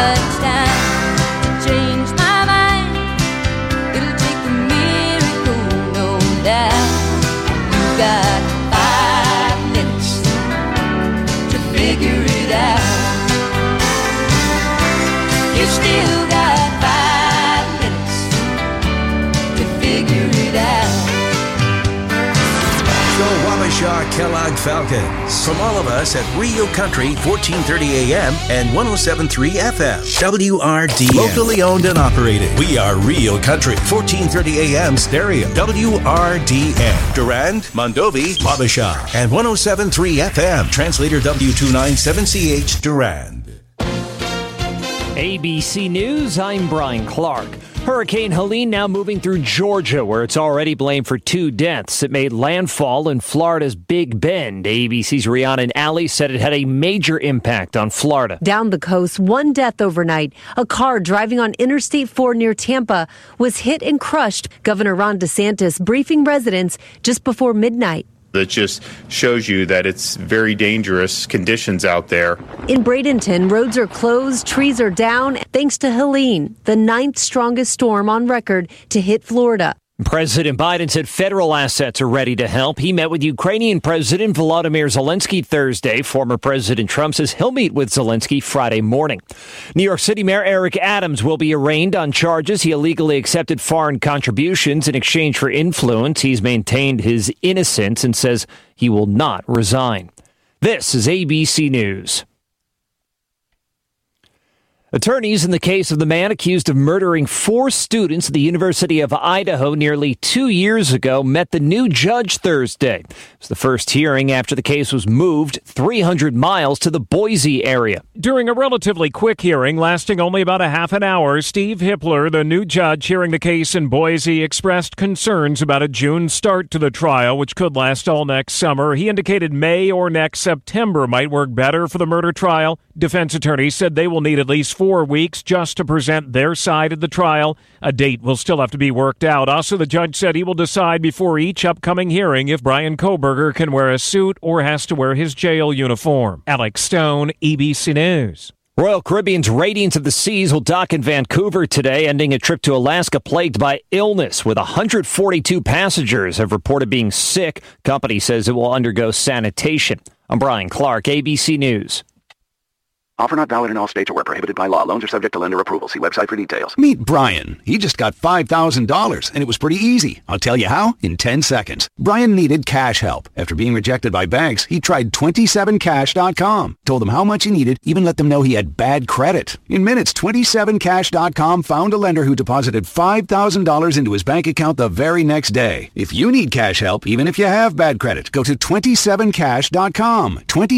touchdown to change my mind. It'll take a miracle, no doubt. You got 5 minutes to figure it out. You still got 5 minutes to figure it out. The Wabasha Kellogg Falcons. From all of us at Rio Country, 1430 AM and 107.3 FM. WRDN. Locally owned and operated. We are Rio Country, 1430 AM stereo. WRDN. Durand, Mondovi, Wabasha, and 107.3 FM. Translator W297CH Durand. ABC News, I'm Brian Clark. Hurricane Helene now moving through Georgia, where it's already blamed for 2 deaths. It made landfall in Florida's Big Bend. ABC's Rhiannon Alley said it had a major impact on Florida. Down the coast, 1 death overnight. A car driving on Interstate 4 near Tampa was hit and crushed. Governor Ron DeSantis briefing residents just before midnight. That just shows you that it's very dangerous conditions out there. In Bradenton, roads are closed, trees are down, thanks to Helene, the 9th strongest storm on record to hit Florida. President Biden said federal assets are ready to help. He met with Ukrainian President Volodymyr Zelensky Thursday. Former President Trump says he'll meet with Zelensky Friday morning. New York City Mayor Eric Adams will be arraigned on charges he illegally accepted foreign contributions in exchange for influence. He's maintained his innocence and says he will not resign. This is ABC News. Attorneys in the case of the man accused of murdering 4 students at the University of Idaho nearly 2 years ago met the new judge Thursday. It was the first hearing after the case was moved 300 miles to the Boise area. During a relatively quick hearing lasting only about a half an hour, Steve Hippler, the new judge hearing the case in Boise, expressed concerns about a June start to the trial, which could last all next summer. He indicated May or next September might work better for the murder trial. Defense attorneys said they will need at least 4 weeks just to present their side of the trial. A date will still have to be worked out. Also, the judge said he will decide before each upcoming hearing if Brian Kohberger can wear a suit or has to wear his jail uniform. Alex Stone, ABC News. Royal Caribbean's Radiance of the Seas will dock in Vancouver today, ending a trip to Alaska plagued by illness, with 142 passengers have reported being sick. Company says it will undergo sanitation. I'm Brian Clark, ABC News. Offer not valid in all states or where prohibited by law. Loans are subject to lender approval. See website for details. Meet Brian. He just got $5,000, and it was pretty easy. I'll tell you how in 10 seconds. Brian needed cash help. After being rejected by banks, he tried 27cash.com. Told them how much he needed, even let them know he had bad credit. In minutes, 27cash.com found a lender who deposited $5,000 into his bank account the very next day. If you need cash help, even if you have bad credit, go to 27cash.com.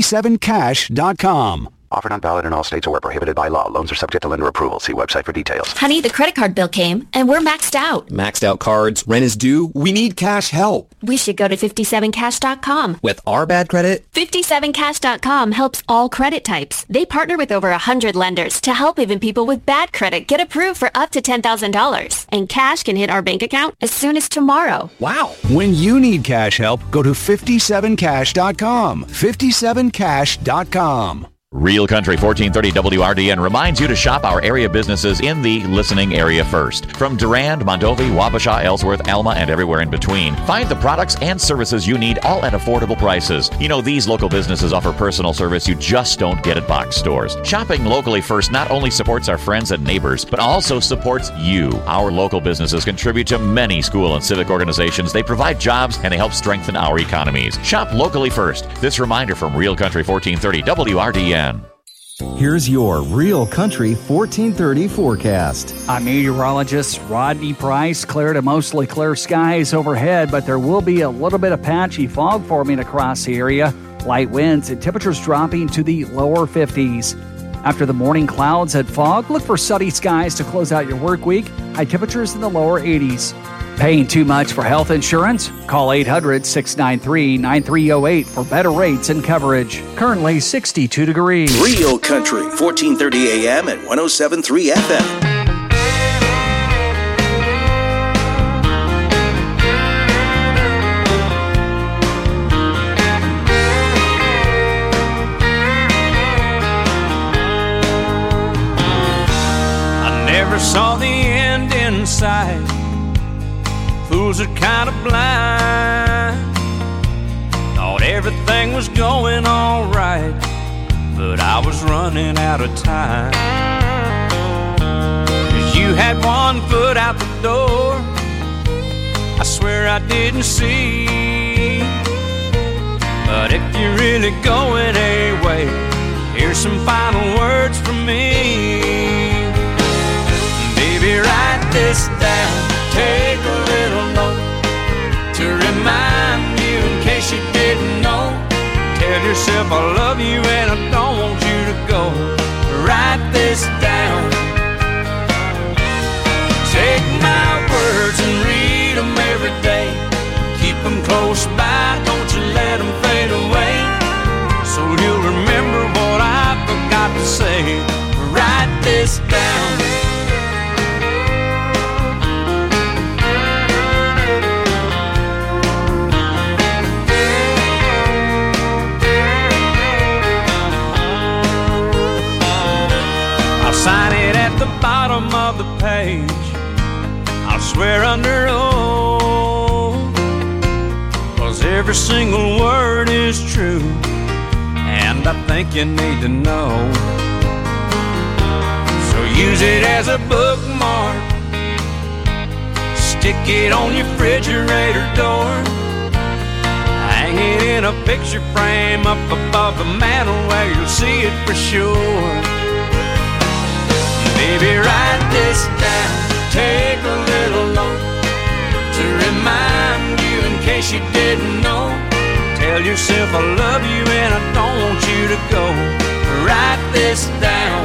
27cash.com. Offer not valid in all states or where prohibited by law. Loans are subject to lender approval. See website for details. Honey, the credit card bill came, and we're maxed out. Maxed out cards, rent is due. We need cash help. We should go to 57cash.com. With our bad credit? 57cash.com helps all credit types. They partner with over 100 lenders to help even people with bad credit get approved for up to $10,000. And cash can hit our bank account as soon as tomorrow. Wow. When you need cash help, go to 57cash.com. 57cash.com. Real Country 1430 WRDN reminds you to shop our area businesses in the listening area first. From Durand, Mondovi, Wabasha, Ellsworth, Alma, and everywhere in between. Find the products and services you need, all at affordable prices. You know, these local businesses offer personal service you just don't get at box stores. Shopping locally first not only supports our friends and neighbors, but also supports you. Our local businesses contribute to many school and civic organizations. They provide jobs and they help strengthen our economies. Shop locally first. This reminder from Real Country 1430 WRDN. Here's your Real Country 1430 forecast. I'm meteorologist Rodney Price. Clear to mostly clear skies overhead, but there will be a little bit of patchy fog forming across the area. Light winds and temperatures dropping to the lower 50s. After the morning clouds and fog, look for sunny skies to close out your work week. High temperatures in the lower 80s. Paying too much for health insurance? Call 800-693-9308 for better rates and coverage. Currently 62 degrees. Real Country, 1430 AM and 107.3 FM. never saw the end in sight. Fools are kind of blind. Thought everything was going all right, but I was running out of time. 'Cause you had one foot out the door, I swear I didn't see. But if you're really going away, here's some final words from me. Baby, write this down, take a little note to remind you in case you didn't know. Tell yourself I love you and I don't want you to go. Write this down. Take my words and read them every day. Keep them close by, don't you let them fade away. So you'll remember what I forgot to say. Write this down. I'll sign it at the bottom of the page. I'll swear under oath, 'cause every single word is true, and I think you need to know. So use it as a bookmark, stick it on your refrigerator door, hang it in a picture frame up above the mantel where you'll see it for sure. Baby, write this down, take a little note to remind you in case you didn't know. Tell yourself I love you and I don't want you to go. Write this down.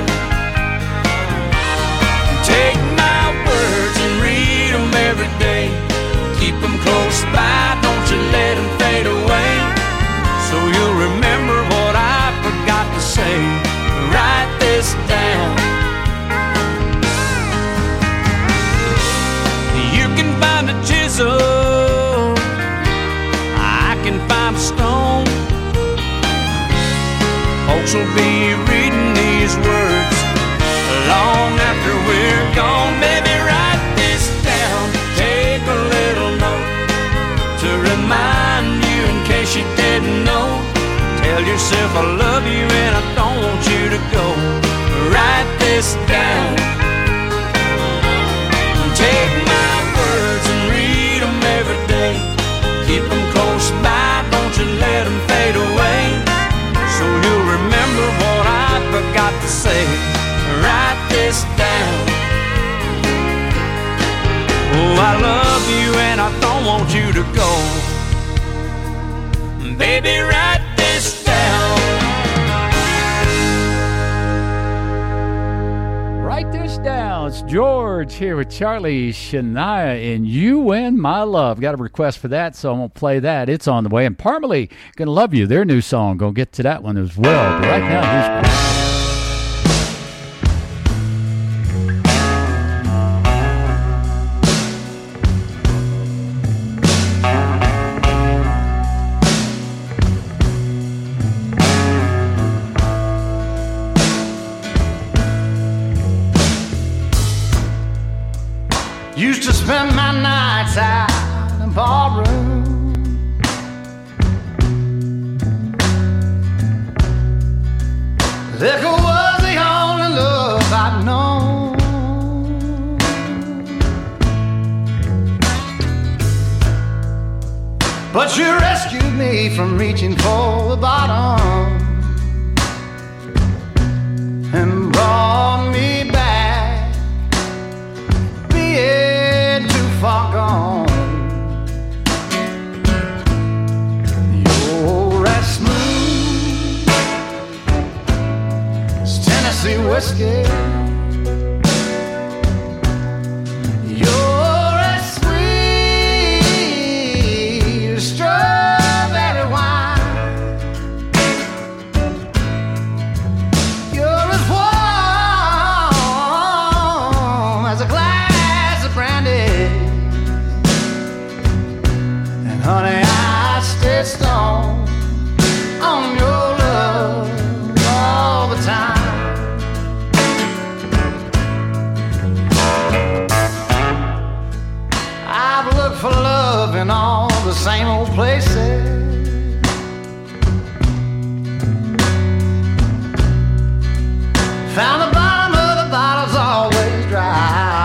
Take my words and read them every day. Keep them close by, don't you let them fade away. So you'll remember what I forgot to say. Write this down. You can find a chisel, I can find a stone. Folks will be reading these words long after we're gone. Baby, write this down, take a little note to remind you in case you didn't know. Tell yourself I love you and I don't want you to go. Write this down. Take my words and read them every day. Keep them close by, don't you let them fade away. So you'll remember what I forgot to say. Write this down. Oh, I love you and I don't want you to go. Baby, write this down. Write this down. It's George here with Charlie Shania in You and My Love. Got a request for that, so I'm going to play that. It's on the way. And Parmalee, Gonna Love You, their new song. Gonna get to that one as well. But right now, here's Used to spend my nights out in ballroom. Liquor was the only love I'd known. But you rescued me from reaching for the bottom and brought me back, being too far gone. You're as smooth as Tennessee whiskey. You're as sweet as strawberry wine. same old places. Found the bottom of the bottle's always dry.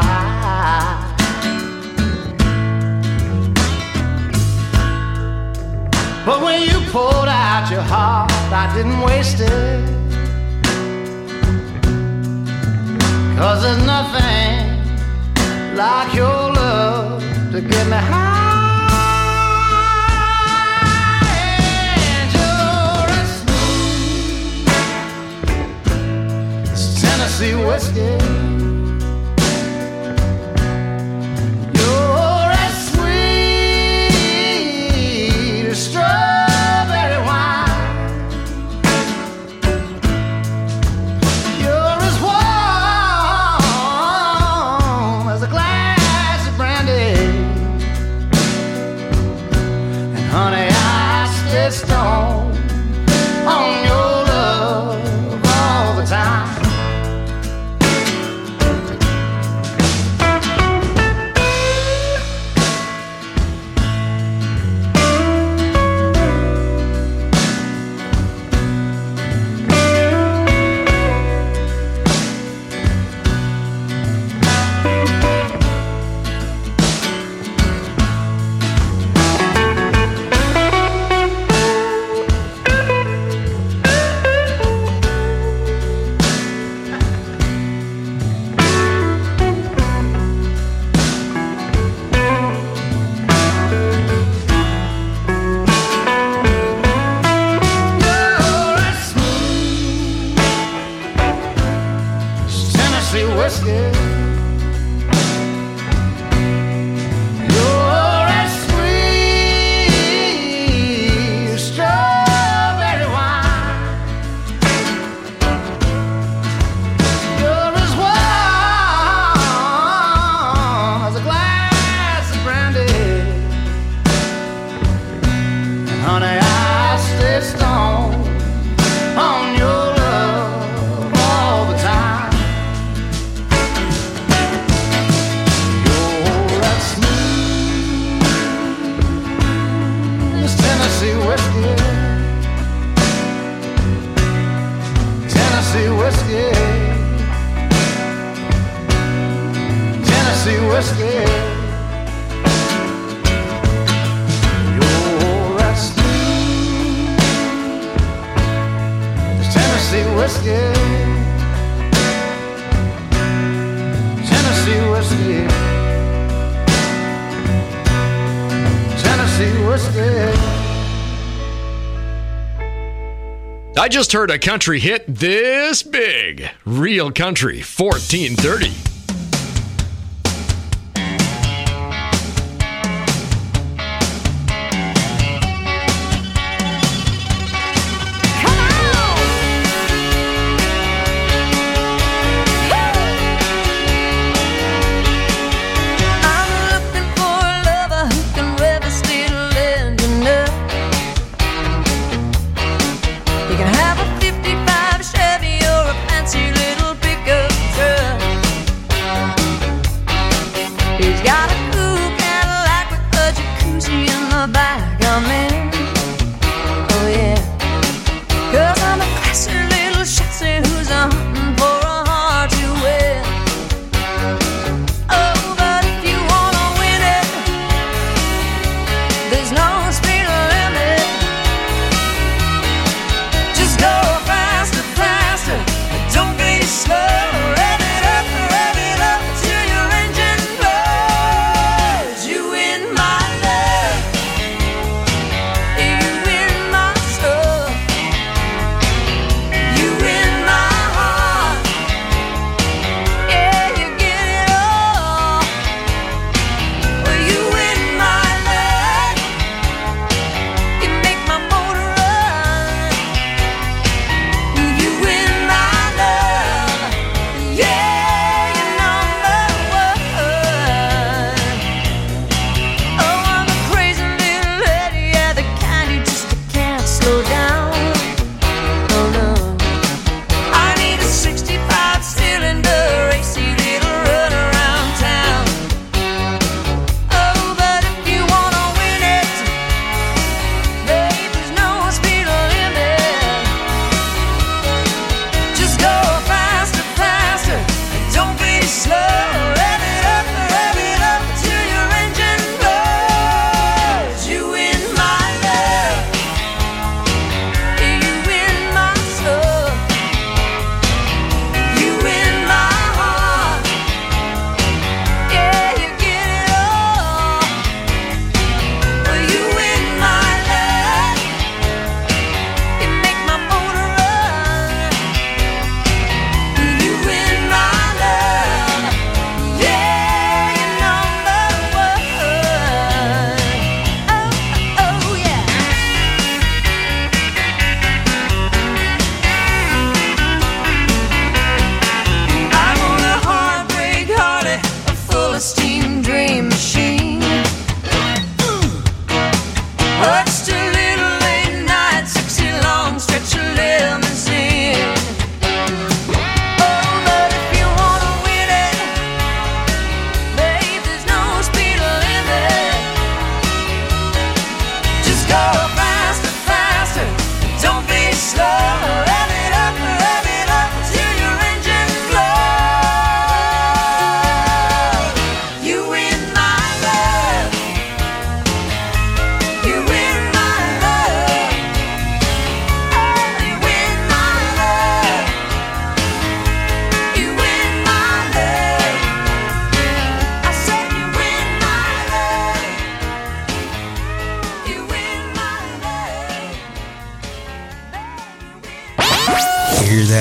But when you poured out your heart, I didn't waste it. 'Cause there's nothing like your love to get me high. And you're as smooth as Tennessee whiskey. You're as sweet as strawberry wine. You're as warm as a glass of brandy. And honey, I stay stoned on your love all the time. I just heard a country hit this big. Real Country 1430. You can have a 55 Chevy or a fancy little pickup truck.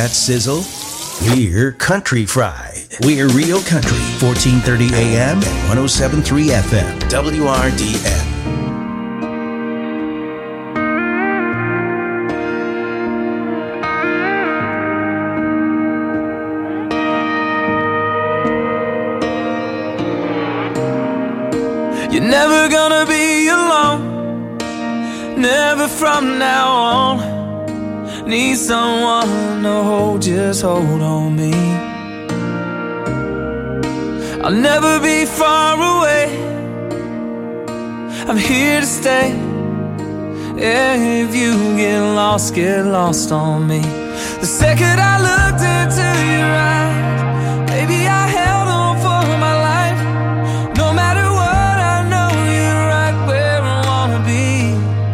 that sizzle? We're Country Fried. We're Real Country, 1430 AM and 107.3 FM, WRDN. You're never gonna be alone, never from now on. Need someone to hold, just hold on me. I'll never be far away, I'm here to stay. Yeah, if you get lost on me. The second I looked into your eyes, baby, I held on for my life. No matter what, I know you're right where I wanna be.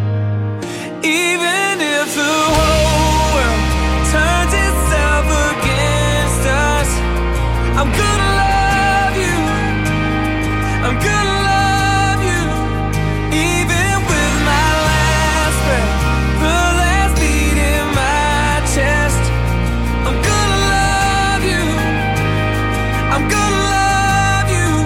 Even if the whole world turns itself against us, I'm gonna love you, I'm gonna love you. Even with my last breath, the last beat in my chest, I'm gonna love you, I'm gonna love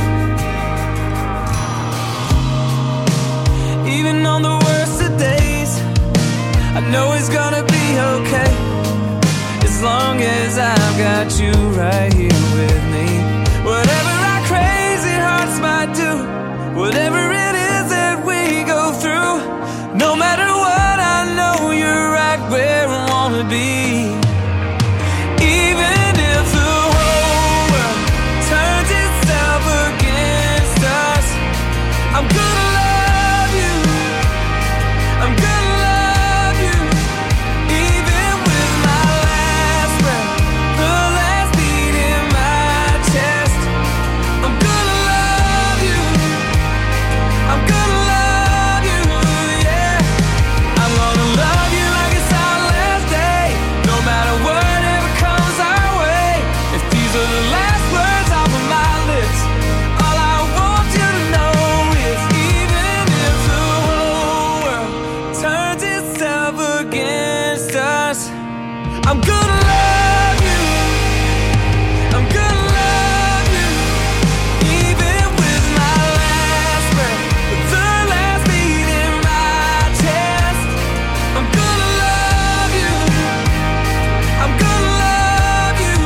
you. Even on the worst of days, I know it's gonna be okay, as long as I've got you right here with me. Whatever our crazy hearts might do, whatever it is that we go through, no matter what, I know you're right where I wanna be. Even if the whole world turns itself against us, I'm gonna love you, I'm gonna love you. Even with my last breath, the last beat in my chest, I'm gonna love you, I'm gonna love you, yeah. I'm gonna love you like it's our last day, no matter whatever comes our way. If these are the last words off of my lips, all I want you to know is, even if the whole world turns itself against us, I'm gonna love you, I'm gonna love you. Even with my last breath, the last beat in my chest, I'm gonna love you, I'm gonna love you.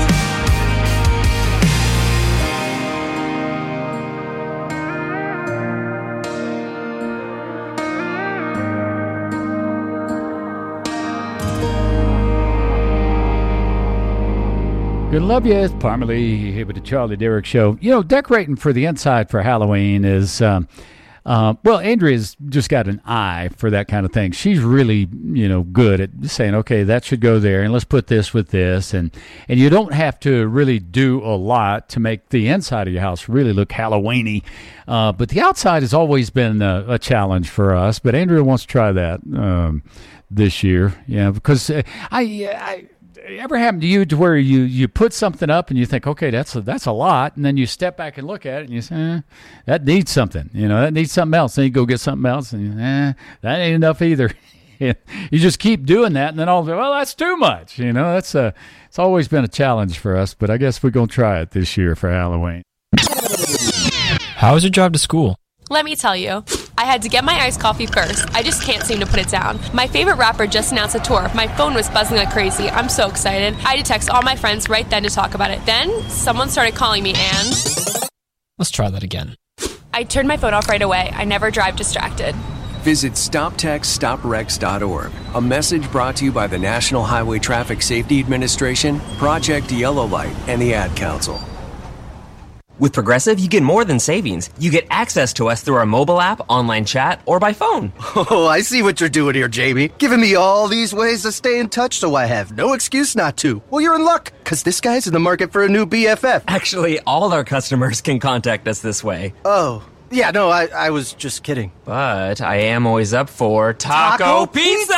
Good to love you. It's Parmalee here with the Charlie Derrick Show. You know, decorating for the inside for Halloween is, well, Andrea's just got an eye for that kind of thing. She's really, good at saying, okay, that should go there, and let's put this with this. And you don't have to really do a lot to make the inside of your house really look Halloween-y. But the outside has always been a challenge for us. But Andrea wants to try that this year. Yeah, because ever happened to you to where you put something up and you think, okay, that's a lot, and then you step back and look at it and you say, that needs something, that needs something else. Then you go get something else and that ain't enough either. You just keep doing that, and then well, that's too much. It's always been a challenge for us, but I guess we're gonna try it this year for Halloween. How was your drive to school? Let me tell you, I had to get my iced coffee first. I just can't seem to put it down. My favorite rapper just announced a tour. My phone was buzzing like crazy. I'm so excited. I had to text all my friends right then to talk about it. Then someone started calling me and... Let's try that again. I turned my phone off right away. I never drive distracted. Visit StopTextStopWrecks.org. A message brought to you by the National Highway Traffic Safety Administration, Project Yellow Light, and the Ad Council. With Progressive, you get more than savings. You get access to us through our mobile app, online chat, or by phone. Oh, I see what you're doing here, Jamie. Giving me all these ways to stay in touch so I have no excuse not to. Well, you're in luck, because this guy's in the market for a new BFF. Actually, all our customers can contact us this way. Oh, yeah, no, I was just kidding. But I am always up for Taco Pizza!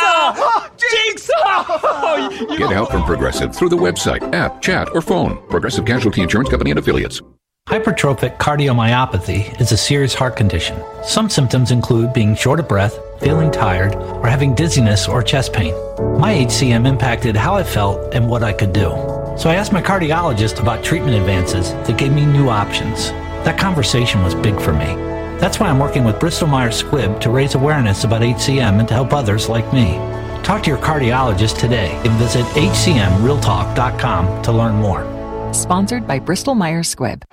Jigsaw! Get help from Progressive through the website, app, chat, or phone. Progressive Casualty Insurance Company and Affiliates. Hypertrophic cardiomyopathy is a serious heart condition. Some symptoms include being short of breath, feeling tired, or having dizziness or chest pain. My HCM impacted how I felt and what I could do. So I asked my cardiologist about treatment advances that gave me new options. That conversation was big for me. That's why I'm working with Bristol Myers Squibb to raise awareness about HCM and to help others like me. Talk to your cardiologist today and visit hcmrealtalk.com to learn more. Sponsored by Bristol Myers Squibb.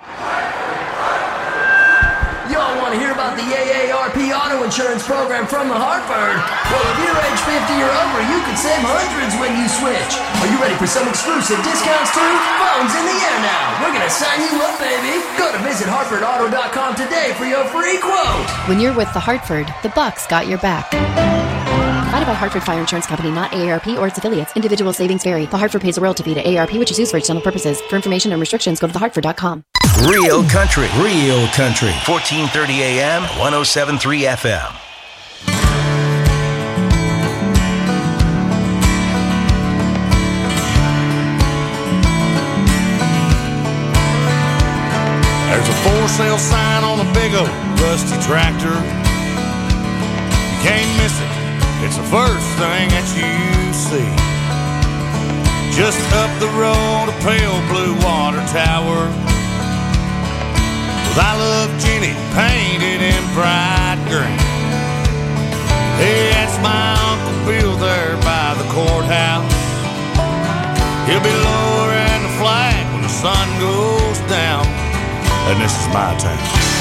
Y'all want to hear about the AARP auto insurance program from the Hartford? Well, if you're age 50 or over, you can save hundreds when you switch. Are you ready for some exclusive discounts too? Phone's in the air now. We're going to sign you up, baby. Go to visithartfordauto.com today for your free quote. When you're with the Hartford, the Bucks got your back. Provided by Hartford Fire Insurance Company, not AARP or its affiliates. Individual savings vary. The Hartford pays a royalty fee to AARP, which is used for external purposes. For information and restrictions, go to thehartford.com. Real country. 1430 AM, 107.3 FM. There's a for sale sign on a big old rusty tractor. You can't miss it. It's the first thing that you see. Just up the road, a pale blue water tower with I Love Jenny painted in bright green. Hey, that's my Uncle Bill there by the courthouse. He'll be lowering the flag when the sun goes down. And this is my town.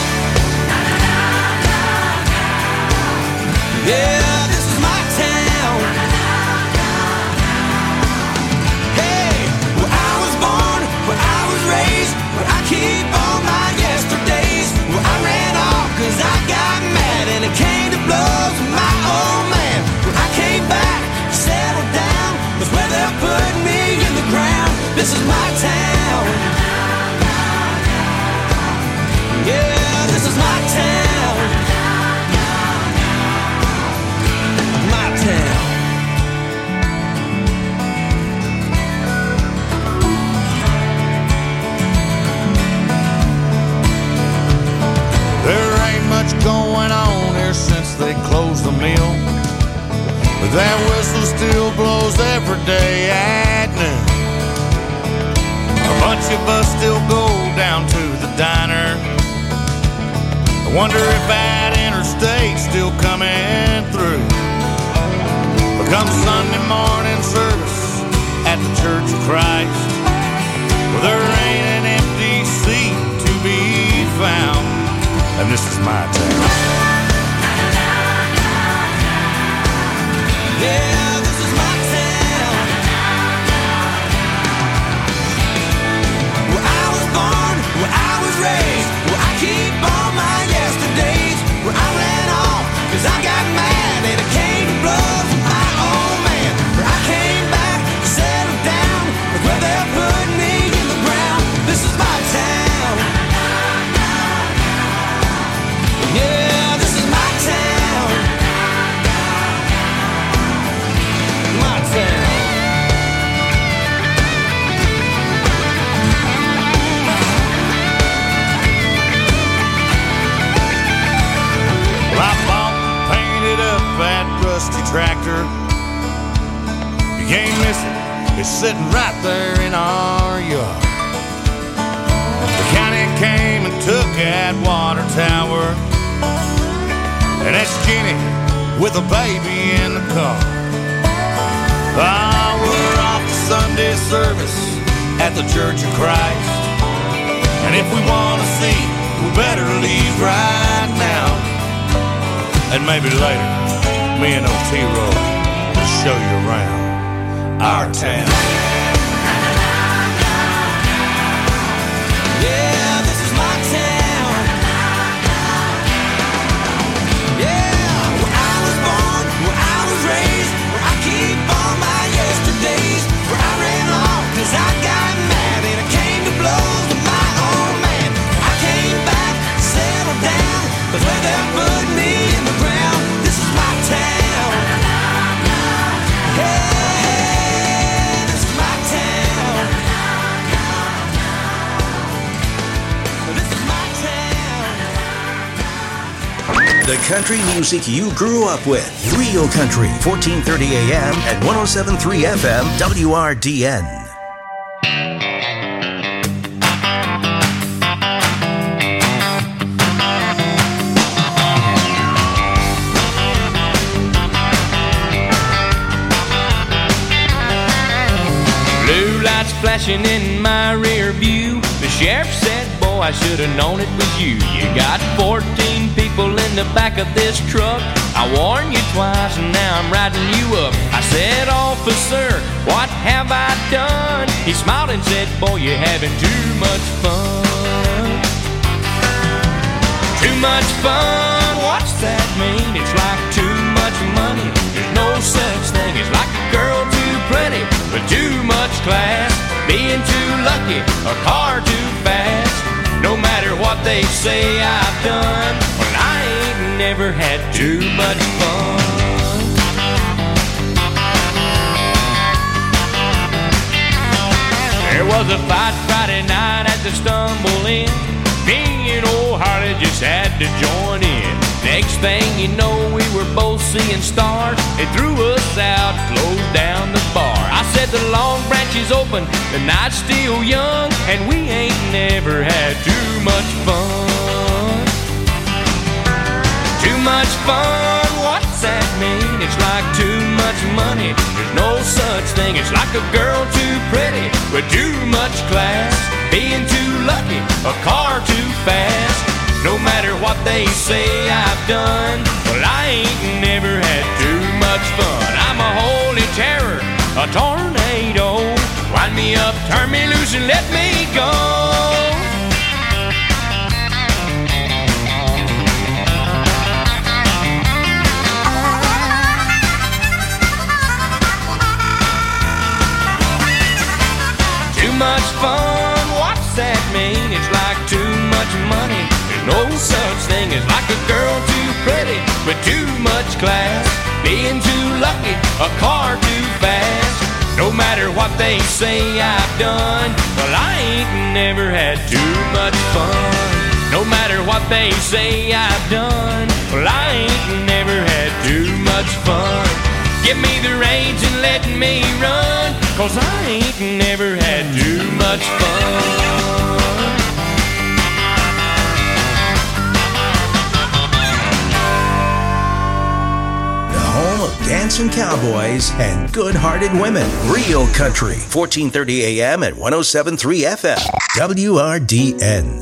Yeah, this is my town. Hey, where I was born, where I was raised, where I keep all my yesterdays, where I ran off cause I got mad and it came to blows with my old man. When I came back, settled down, was where they put me in the ground. This is my town. Yeah, this is my town. My town. There ain't much going on here since they closed the mill, but that whistle still blows every day at noon. A bunch of us still go down to the diner. I wonder if that interstate's still coming through. But come Sunday morning service at the Church of Christ, well, there ain't an empty seat to be found. And this is my town. Yeah, this is my town. Where I was born, where I was raised, where I keep all my yesterdays, where I ran off cause I got mad and it came to blows with my old man. Where I came back, settled down, with where they put me in the ground. This is my town. Yeah, this is my town. My town. Well, I bought and painted up that rusty tractor. You can't miss it. It's sitting right there in our yard. The county came and took that water tower, and that's Jenny with a baby in the car. Ah, we're off to Sunday service at the Church of Christ, and if we want to see, we better leave right now. And maybe later, me and Otero will show you around our town. Yeah, this is my town. Yeah, where I was born, where I was raised, where I keep all my yesterdays, where I ran off cause I got mad and it came to blows with my old man. I came back, settled down, cause where they put me in the ground. This is my town. Hey, this is The country music you grew up with. Real Country, 1430 AM and 107.3 FM, WRDN. Blue lights flashing in my rear view. The sheriff said, boy, I should have known it was you. You got 14 people in the back of this truck. I warned you twice and now I'm riding you up. I said, officer, what have I done? He smiled and said, boy, you're having too much fun. Too much fun, what's that mean? It's like too much money. There's no such thing. It's like a girl too pretty with too much class, being too lucky, a car too fast. No matter what they say I've done, well, I ain't never had too much fun. There was a fight Friday night at the Stumble Inn. Me and old Harley just had to join in. Next thing you know, we were both seeing stars. They threw us out, closed down the bar. I said the Long Branch is open, the night's still young, and we ain't never had too much fun. Too much fun, what's that mean? It's like too much money. There's no such thing. It's like a girl too pretty with too much class, being too lucky, a car too fast. No matter what they say I've done, well, I ain't never had too much fun. I'm a holy terror, a tornado. Wind me up, turn me loose, and let me go. Too much fun, what's that mean? It's like too much money. No such thing as like a girl too pretty with too much class, being too lucky, a car too fast. No matter what they say I've done, well, I ain't never had too much fun. No matter what they say I've done, well, I ain't never had too much fun. Give me the reins and let me run, 'cause I ain't never had too much fun. Home of dancing cowboys and good-hearted women. Real Country, 1430 AM and 107.3 FM, WRDN.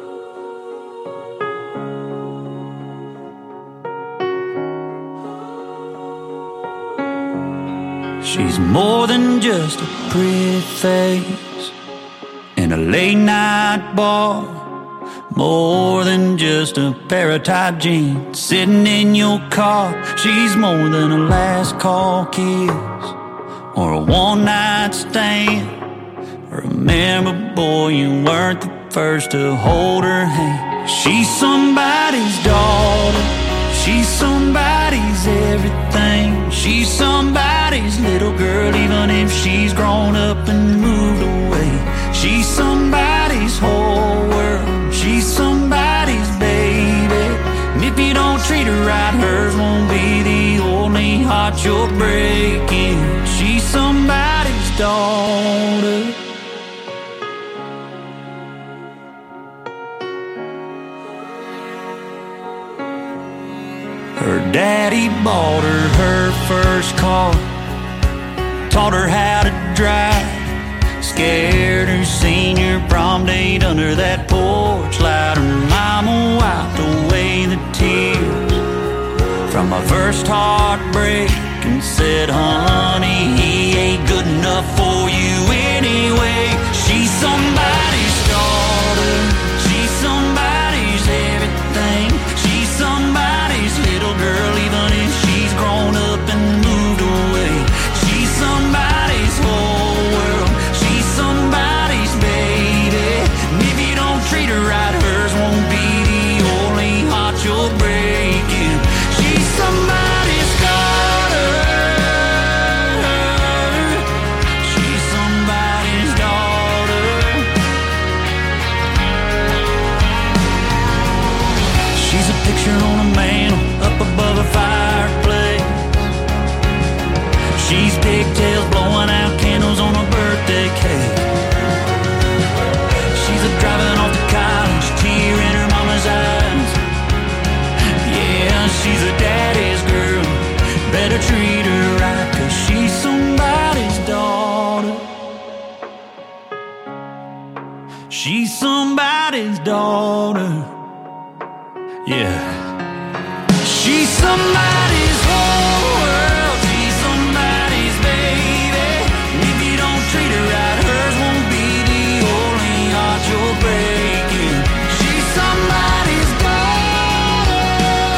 She's more than just a pretty face in a late night bar, more than just a pair of tight jeans sitting in your car. She's more than a last call kiss or a one night stand. Remember, boy, you weren't the first to hold her hand. She's somebody's daughter, she's somebody's everything. She's somebody's little girl, even if she's grown up and moved away. She's somebody's whole world, she's somebody's baby. And if you don't treat her right, hers won't be the only heart you're breaking. She's somebody's daughter. Her daddy bought her first car, taught her how to drive, scared her senior prom date under that porch light. Her mama wiped away the tears from my first heartbreak and said, honey, he ain't good enough for you anyway. She's somebody's daughter, she's somebody's everything. She's somebody's little girl, even if she's grown up and moved away. She's somebody's whole world, she's somebody's baby. And if you don't treat her right, hers won't be the only heart you're breaking. She's somebody's daughter. picture on a mantle up above a fireplace. She's pigtails blowing out candles on a birthday cake. She's a driving off to college, tear in her mama's eyes. Yeah, she's a daddy's girl, better treat her right, 'cause she's somebody's daughter. She's somebody's daughter. Yeah. She's somebody's whole world. She's somebody's baby. And if you don't treat her right, hers won't be the only heart you're breaking. She's somebody's daughter.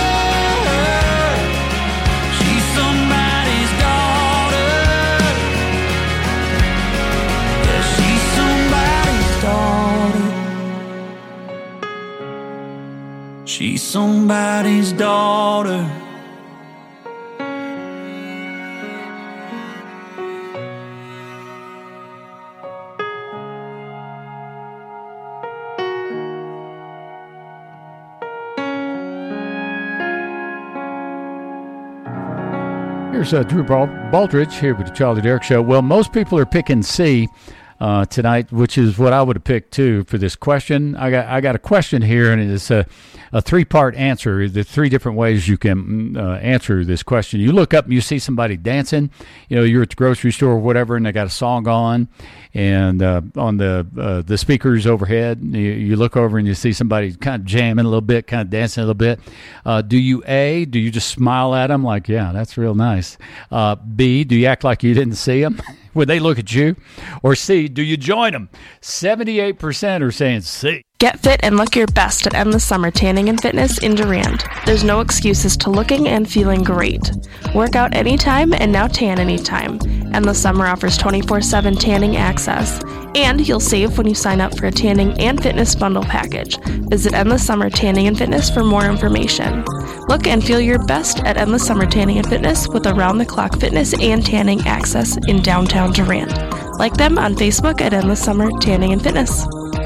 She's somebody's daughter. Yeah, she's somebody's daughter. She's somebody's daughter. Here's Drew Baldridge here with the Charlie Derrick Show. Well, most people are picking C tonight, which is what I would have picked too for this question. I got a question here, and it's a three-part answer. The three different ways you can answer this question. You look up and you see somebody dancing. You know, you're at the grocery store or whatever, and they got a song on, and on the speakers overhead, you look over and you see somebody kind of jamming a little bit, kind of dancing a little bit. Do you just smile at them like, yeah, that's real nice? B, do you act like you didn't see them? Would they look at you? Or C, do you join them? 78% are saying C. Get fit and look your best at Endless Summer Tanning and Fitness in Durand. There's no excuses to looking and feeling great. Work out anytime and now tan anytime. Endless Summer offers 24/7 tanning access. And you'll save when you sign up for a tanning and fitness bundle package. Visit Endless Summer Tanning and Fitness for more information. Look and feel your best at Endless Summer Tanning and Fitness with around-the-clock fitness and tanning access in downtown Durand. Like them on Facebook at Endless Summer Tanning and Fitness.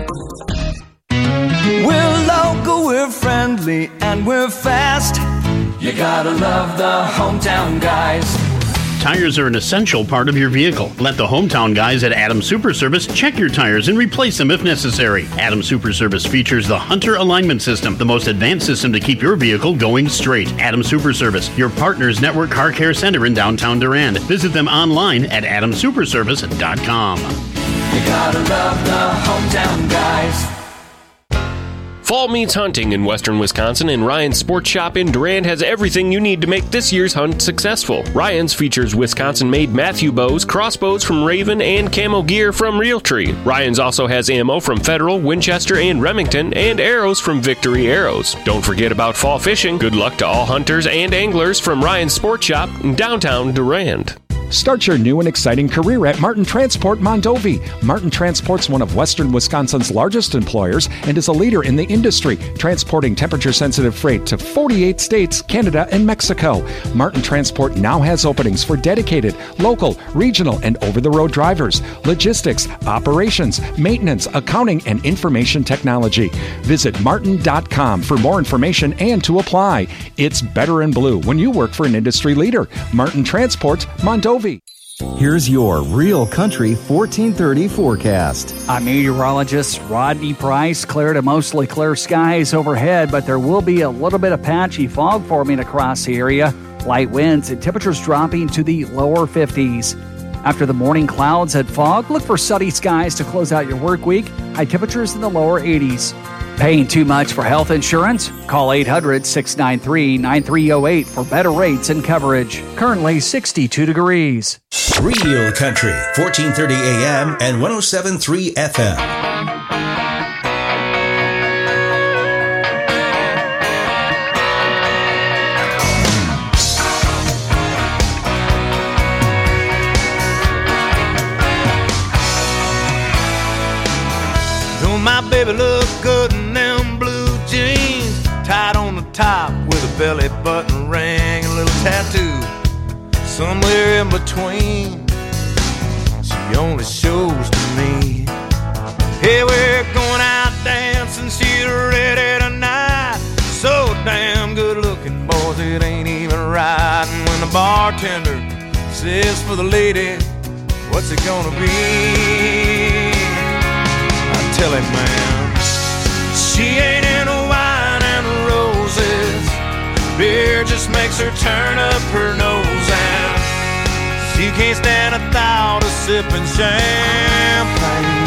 We're local, we're friendly, and we're fast. You gotta love the hometown guys. Tires are an essential part of your vehicle. Let the hometown guys at Adams Super Service check your tires and replace them if necessary. Adams Super Service features the Hunter Alignment System, the most advanced system to keep your vehicle going straight. Adams Super Service, your partner's network car care center in downtown Durand. Visit them online at adamsuperservice.com. You gotta love the hometown guys. Fall meets hunting in western Wisconsin, and Ryan's Sports Shop in Durand has everything you need to make this year's hunt successful. Ryan's features Wisconsin-made Matthew bows, crossbows from Raven, and camo gear from Realtree. Ryan's also has ammo from Federal, Winchester, and Remington, and arrows from Victory Arrows. Don't forget about fall fishing. Good luck to all hunters and anglers from Ryan's Sports Shop in downtown Durand. Start your new and exciting career at Martin Transport Mondovi. Martin Transport's one of western Wisconsin's largest employers and is a leader in the industry, transporting temperature-sensitive freight to 48 states, Canada, and Mexico. Martin Transport now has openings for dedicated, local, regional, and over-the-road drivers, logistics, operations, maintenance, accounting, and information technology. Visit martin.com for more information and to apply. It's better in blue when you work for an industry leader. Martin Transport Mondovi. Here's your Real Country 1430 forecast. I'm meteorologist Rodney Price. Clear to mostly clear skies overhead, but there will be a little bit of patchy fog forming across the area. Light winds and temperatures dropping to the lower 50s. After the morning clouds and fog, look for sunny skies to close out your work week. High temperatures in the lower 80s. Paying too much for health insurance? Call 800-693-9308 for better rates and coverage. Currently 62 degrees. Real Country, 1430 AM and 107.3 FM. Don't my baby look good in them blue jeans, tied on the top with a belly button ring, a little tattoo somewhere in between. She only shows to me. Hey, we're going out dancing, she's ready tonight, so damn This is for the lady. What's it gonna be? I tell him, man, she ain't into wine and roses. Beer just makes her turn up her nose, and she can't stand a thought of sipping champagne.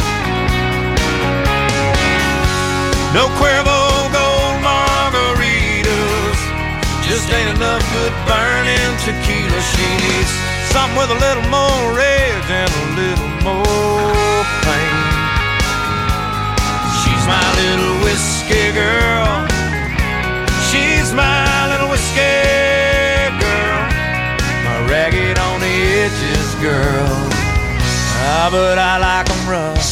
No Cuervo Gold margaritas, just ain't enough good burning tequila. She needs something with a little more rage and a little more pain. She's my little whiskey girl. She's my little whiskey girl. My ragged on the edges girl. Ah, but I like 'em rough.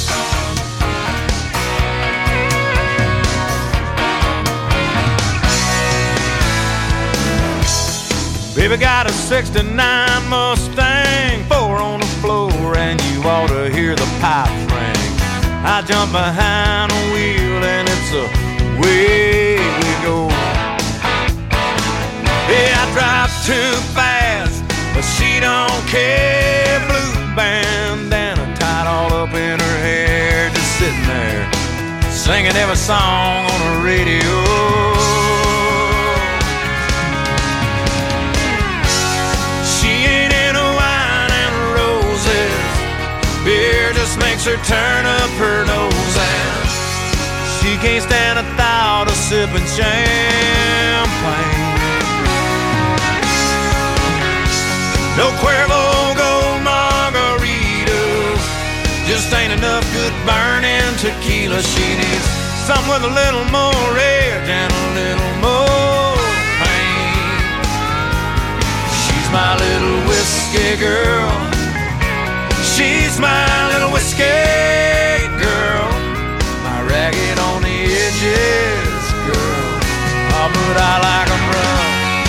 Baby got a 69 Mustang, 4 on the floor, and you ought to hear the pipes ring. I jump behind the wheel and it's away we go. Yeah, I drive too fast, but she don't care. Blue bandana tied all up in her hair, just sitting there singing every song on the radio. Beer just makes her turn up her nose, and she can't stand a thought of sipping champagne. No Cuervo Gold margaritas, just ain't enough good burning tequila. She needs something with a little more rage and a little more pain. She's my little whiskey girl. She's my little whiskey girl. My ragged on the edges girl. Oh, but I like 'em rough.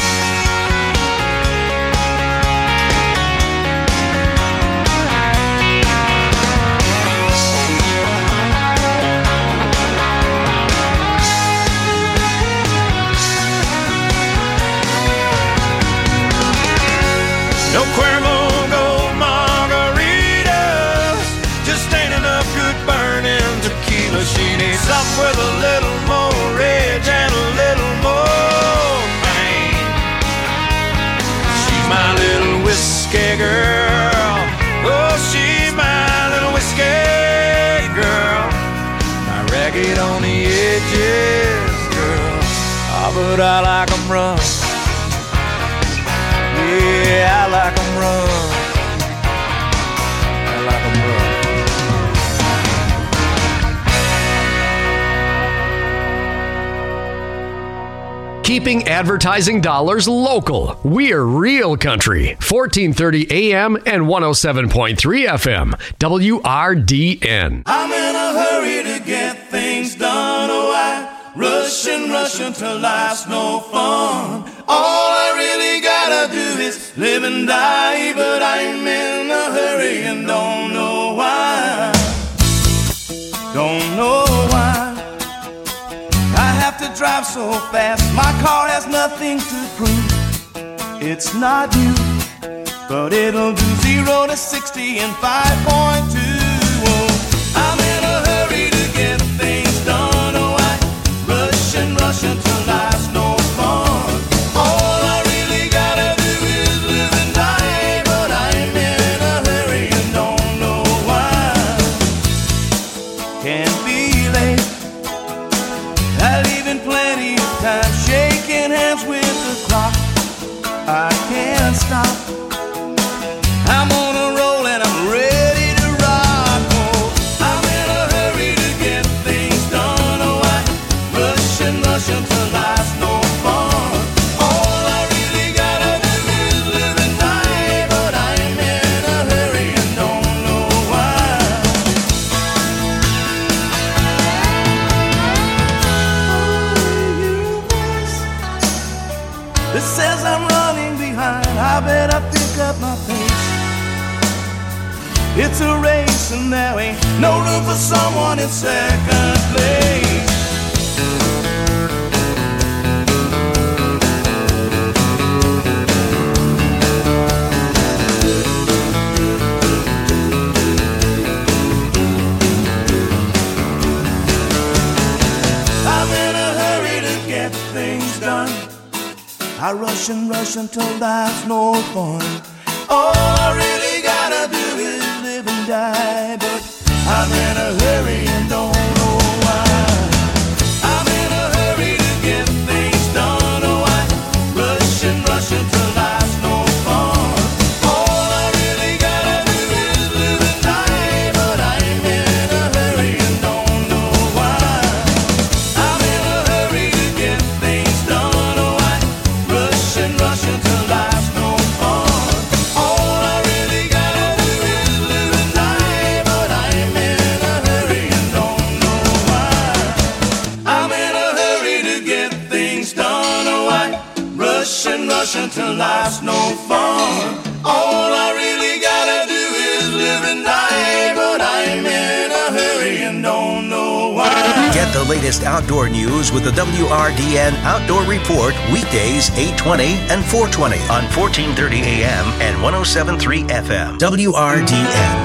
No Cuervo Gold margaritas, just ain't enough good burning tequila. She needs something with a little more rage and a little more pain. She's my little whiskey girl. Oh, she's my little whiskey girl. My ragged on the edges girl. Oh, but I like 'em rough. Yeah, I like 'em rough. I like 'em rough. Keeping advertising dollars local. We're Real Country, 1430 AM and 107.3 FM, WRDN. I'm in a hurry to get things done. Oh, I rush until life's no fun. All I really gotta do is live and die, but I'm in a hurry and don't know why. Don't know why I have to drive so fast. My car has nothing to prove. It's not new, but it'll do 0 to 60 in 5.2. Oh, I'm in a hurry to get things done. Oh, I rush until life's no fun. All I really gotta do is live and die, but I'm in a hurry and don't know why. Can't be late, I leave in plenty of time, shaking hands with the clock. I can't stop, I'm on a roll and I'm ready to rock. Oh, I'm in a hurry to get things done. Oh, I rush until life's no fun. All I really gotta do is live and die, but I'm in a hurry and don't know why. This says I'm running behind, I better pick up my pace. It's a race and there ain't no room for someone in second place. I'm in a hurry to get things done. I rush and rush until there's no fun. All I really gotta do is live and die, but I'm in a hurry and don't know why. I'm in a hurry to get things done. Oh, I rush and rush until there's no fun. All I really gotta do is live and die, but I'm in a hurry and don't know why. I'm in a hurry to get things done. Oh, I rush and rush until there's no fun. All I really gotta do is live and die, but I'm in a hurry and don't know why. I'm in a hurry to get things done. Oh, I rush and rush until life's no fun. All I really gotta do is live and die, but I'm in a hurry and don't know why. Get the latest outdoor news with the WRDN Outdoor Report weekdays 8:20 and 4:20 on 1430 AM and 107.3 FM. WRDN.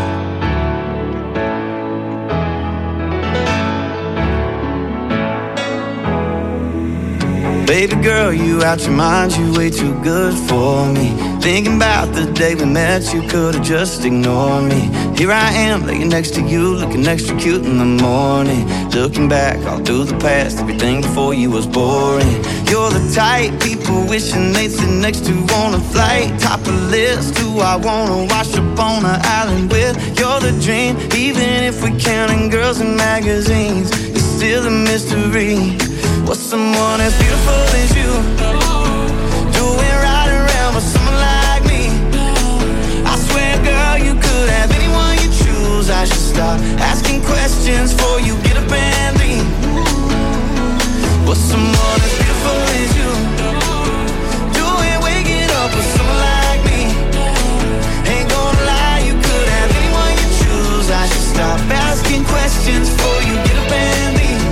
Baby girl, you out your mind, you way too good for me. Thinking about the day we met, you could've just ignored me. Here I am, laying next to you, looking extra cute in the morning. Looking back all through the past, everything before you was boring. You're the type people wishing they'd sit next to on a flight. Top of the list, who I wanna wash up on an island with. You're the dream, even if we're counting girls in magazines. It's still a mystery. What's someone as beautiful as you doing right around with someone like me? I swear, girl, you could have anyone you choose. I should stop asking questions before you get up and leave. What's someone as beautiful as you doing waking up with someone like me? Ain't gonna lie, you could have anyone you choose. I should stop asking questions before you get up and leave.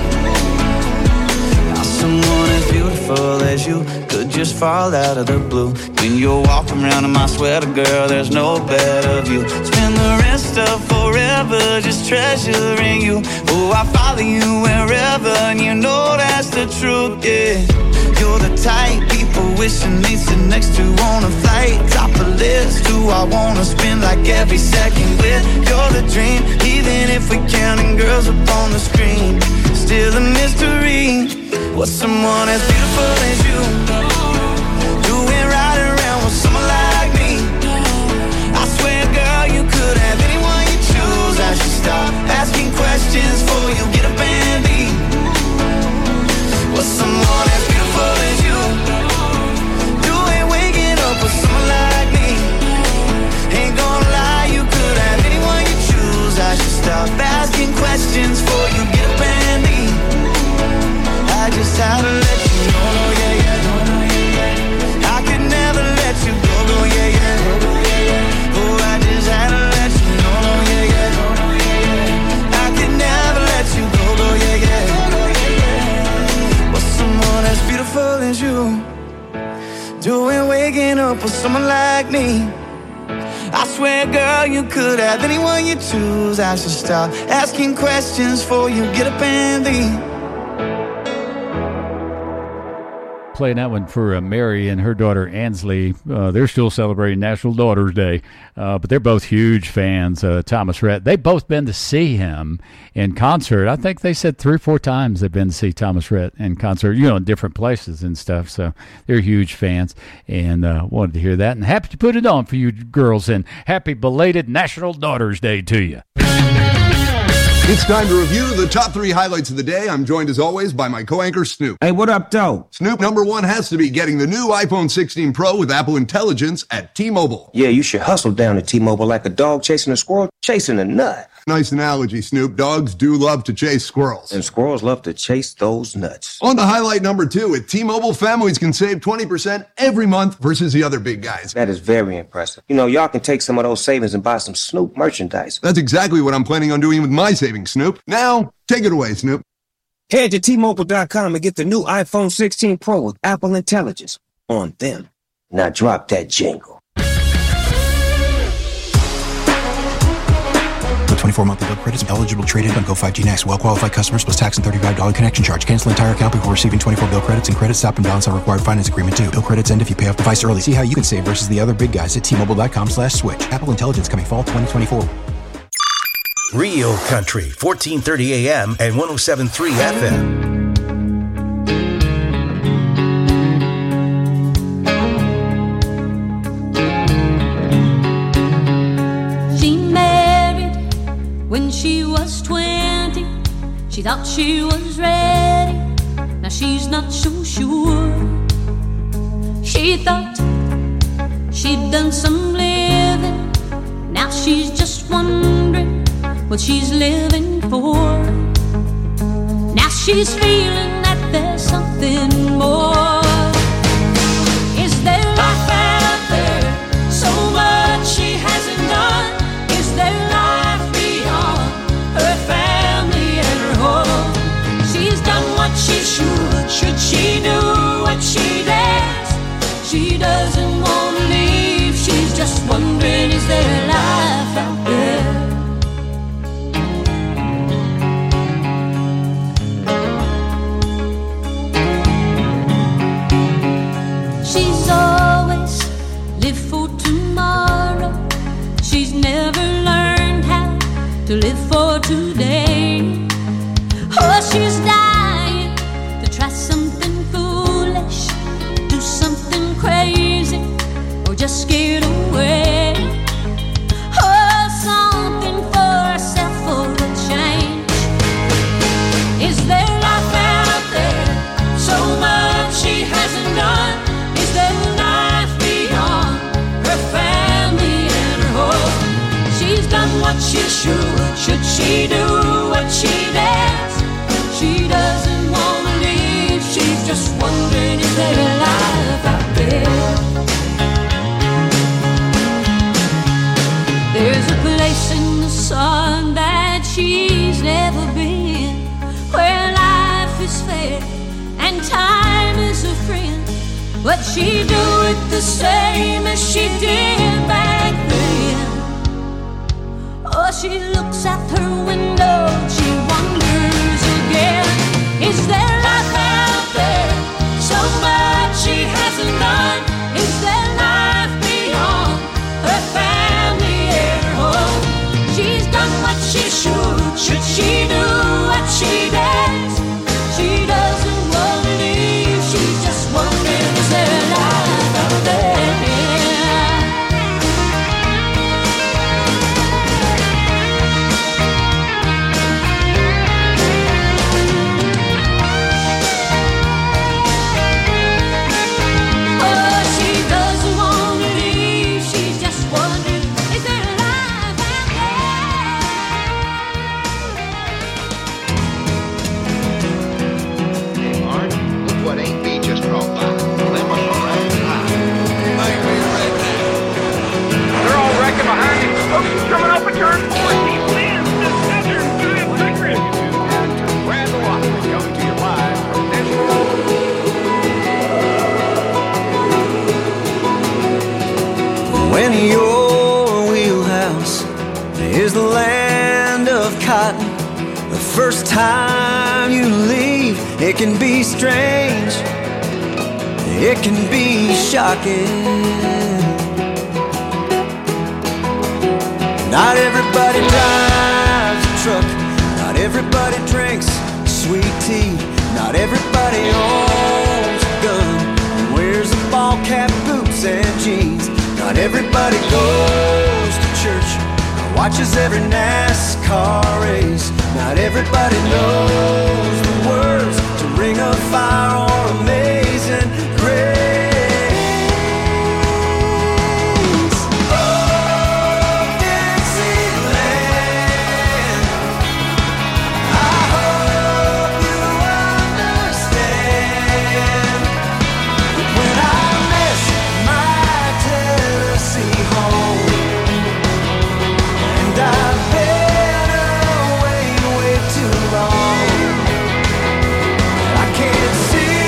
Someone as beautiful as you could just fall out of the blue. When you're walking around in my sweater, girl, there's no better view. Spend the rest of forever just treasuring you. Oh, I follow you wherever, and you know that's the truth, yeah. You're the type people wishing they'd sit next to on a flight. Top of the list, who I wanna spend like every second with. You're the dream, even if we're counting girls up on the screen. Still a mystery. What's someone as beautiful as you doing right around with someone like me? I swear, girl, you could have anyone you choose. I should stop asking questions before you get up and leave. What's someone as beautiful as you doing waking up with someone like me? Ain't gonna lie, you could have anyone you choose. I should stop asking questions before you get up and leave. I just had to let you know, yeah, yeah. I could never let you go, yeah, yeah. Oh, I just had to let you know, yeah, yeah. I could never let you go, yeah, yeah. But someone as beautiful as you doing waking up with someone like me? I swear, girl, you could have anyone you choose. I should stop asking questions before you get up and leave. Playing that one for Mary and her daughter Ansley. They're still celebrating National Daughters Day, but they're both huge fans. Thomas Rhett, they've both been to see him in concert. I think they said 3 or 4 times they've been to see Thomas Rhett in concert, in different places and stuff. So they're huge fans, and wanted to hear that. And happy to put it on for you girls, and happy belated National Daughters Day to you. It's time to review the top 3 highlights of the day. I'm joined, as always, by my co-anchor, Snoop. Hey, what up, though? Snoop, number 1 has to be getting the new iPhone 16 Pro with Apple Intelligence at T-Mobile. Yeah, you should hustle down to T-Mobile like a dog chasing a squirrel, chasing a nut. Nice analogy, Snoop. Dogs do love to chase squirrels. And squirrels love to chase those nuts. On to highlight number 2. At T-Mobile, families can save 20% every month versus the other big guys. That is very impressive. Y'all can take some of those savings and buy some Snoop merchandise. That's exactly what I'm planning on doing with my savings, Snoop. Now, take it away, Snoop. Head to T-Mobile.com and get the new iPhone 16 Pro with Apple Intelligence on them. Now drop that jingle. 24 monthly bill credits. Eligible trade-in on Go5G Next. Well-qualified customers plus tax and $35 connection charge. Cancel entire account before receiving 24 bill credits, and credit stop and balance on required finance agreement too. Bill credits end if you pay off device early. See how you can save versus the other big guys at T-Mobile.com/switch. Apple Intelligence coming fall 2024. Real Country, 1430 AM and 107.3 FM. When she was 20, she thought she was ready. Now she's not so sure. She thought she'd done some living. Now she's just wondering what she's living for. Now she's feeling that there's something more. Is there life out there? So much she hasn't done. Is there life beyond her family and her home? She's done what she should she do what she dares? She doesn't want to leave, she's just wondering, is there life out there? She's always lived for tomorrow. She's never learned how to live for today. Oh, she's dying to try something foolish, do something crazy, or just get away. Oh, something for herself for a change. Is there life out there? So much she hasn't done. Is there life beyond her family and her home? She's done what she should she do what she dares? She doesn't want to leave, she's just wondering, is there life out there? There's a place in the sun that she's never been, where life is fair and time is a friend. But she do it the same as she did back then. Oh, she looks out her window, she wonders again, is there life out there? So much she hasn't done. Is there life beyond her family and her home? She's done what she should she do what she dares? She doesn't want to leave, she's just wondering, is there life out there? When your wheelhouse is the land of cotton, the first time you leave, it can be strange, it can be shocking. Not everybody drives a truck, not everybody drinks sweet tea, not everybody owns a gun and wears a ball cap, boots and jeans. Not everybody goes to church or watches every NASCAR race. Not everybody knows the words to Ring of Fire or Amazing Grace. Oh, Dixieland, I hope you understand when I miss my Tennessee home, and I've been away way too long. I can't see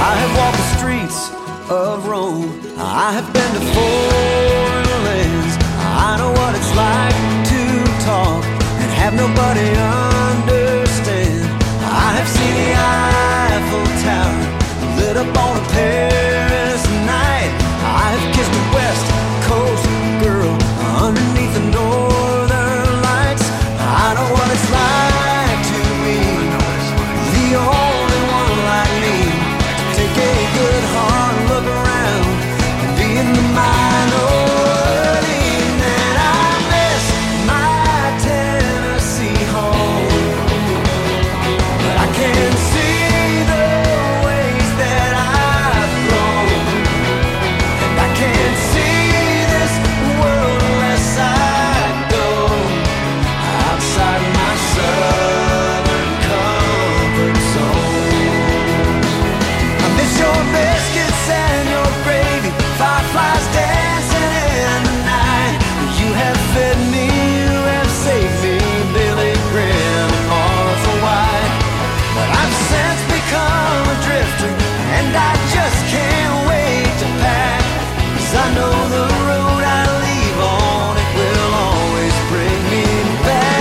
I have walked the streets of Rome. I have been to foreign lands. I know what it's like to talk and have nobody understand. I have seen the Eiffel Tower lit up on a Paris night. I have kissed a West Coast girl underneath the northern lights. I know what it's like to be the only one like me. Take a good hard look around and be in the minority. And I miss my Tennessee home, but I can't see the ways that I've grown, and I can't see this world unless I go outside my southern comfort zone. I miss your biscuits and your gravy, fireflies dancing in the night. You have fed me, you have saved me, Billy Graham and Martha White. But I've since become a drifter, and I just can't wait to pack, 'cause I know the road I leave on, it will always bring me back.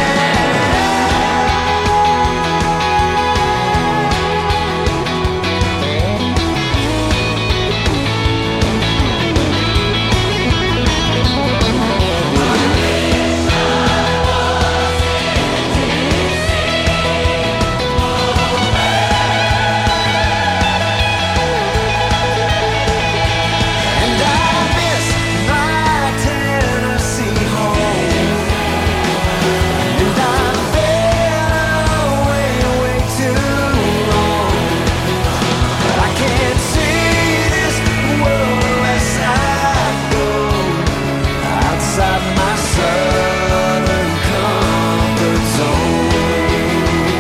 And I miss my Tennessee home, and I've been away way too long, but I can't see this world unless I go outside my southern comfort zone.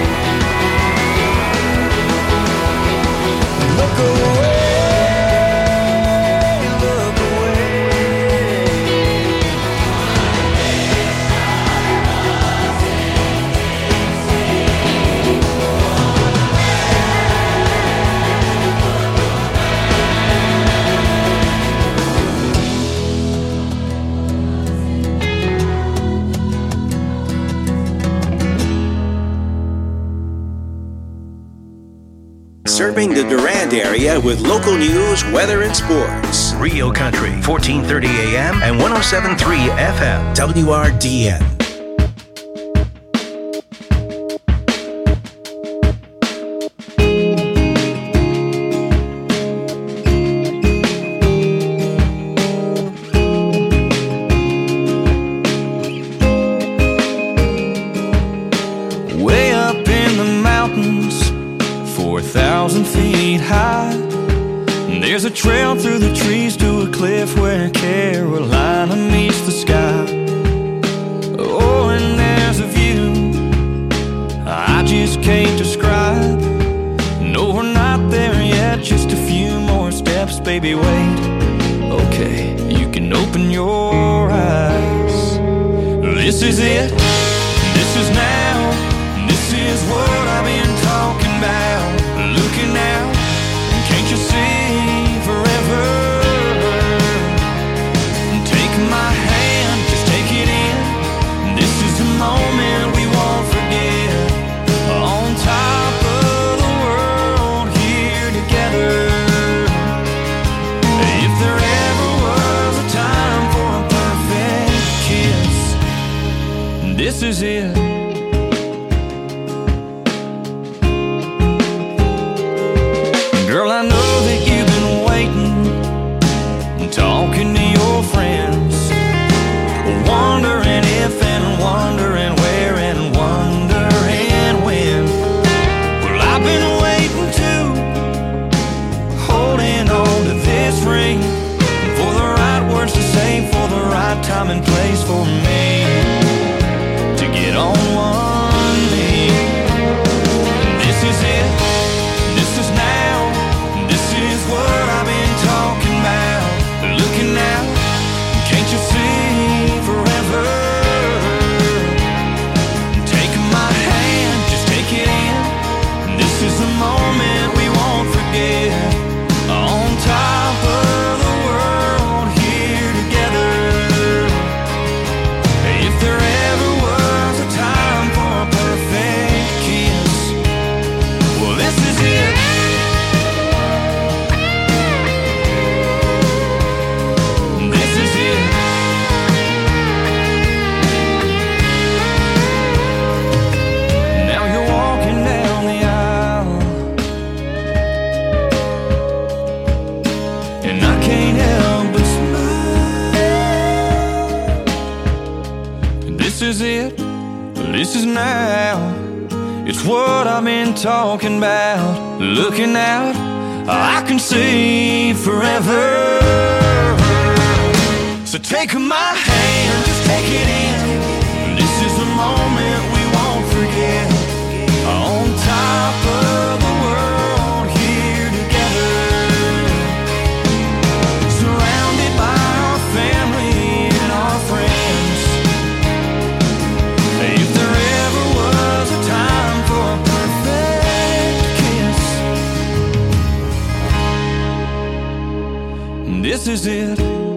Look away, look away. Serving the Durand area with local news, weather, and sports. Rio Country, 1430 AM and 107.3 FM. WRDN. Way up in the mountains, 4,000 feet high, there's a trail through the trees to a cliff where Carolina meets the sky. Oh, and there's a view I just can't describe. No, we're not there yet, just a few more steps, baby, wait. Okay, you can open your eyes. This is it, this is now, this is what I've been talking about. Looking out, can't you see forever? Take my hand, just take it in. This is the moment we won't forget. On top of the world, here together. If there ever was a time for a perfect kiss, this is it. This is now. It's what I've been talking about. Looking out, I can see forever. So take my hand, just take it in. This is a moment we won't forget. On top of the world, here together, surrounded by our family and our friends. If there ever was a time for a perfect kiss, this is it.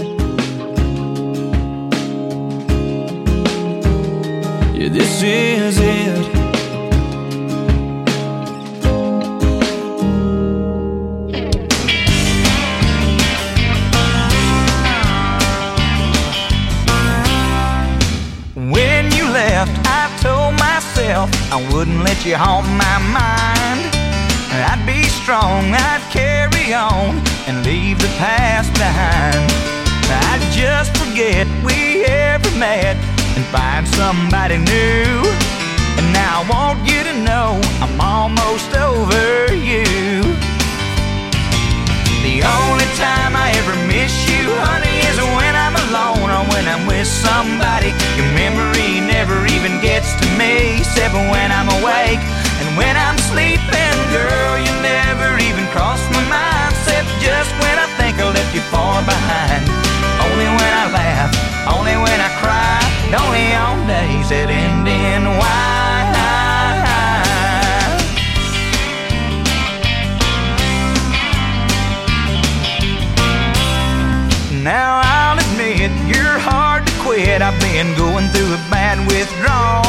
Yeah, this is it. When you left, I told myself I wouldn't let you haunt my mind. I'd be strong, I'd carry on and leave the past behind. I'd just forget we ever met and find somebody new. And now I want you to know I'm almost over you. The only time I ever miss you, honey, is when I'm alone or when I'm with somebody. Your memory never even gets to me, except when I'm awake. And when I'm sleeping, girl, you never even cross my mind, except just when I think I left you far behind. Only when I laugh, only when I cry, and only on days that end in Y. Now I'll admit you're hard to quit. I've been going through a bad withdrawal.